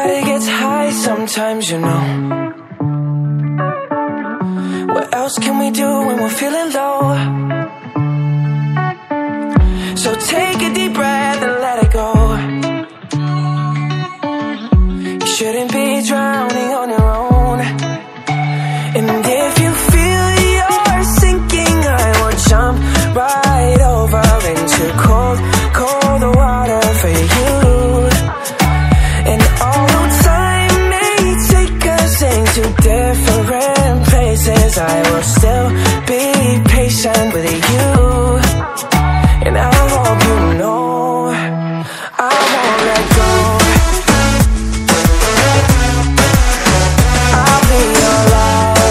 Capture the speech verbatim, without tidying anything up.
Everybody gets high sometimes, you know. What else can we do when we're feeling low? So take a deep breath and let it go. You shouldn't be drowning on your own. And if you feel you're sinking, I will jump right over into cold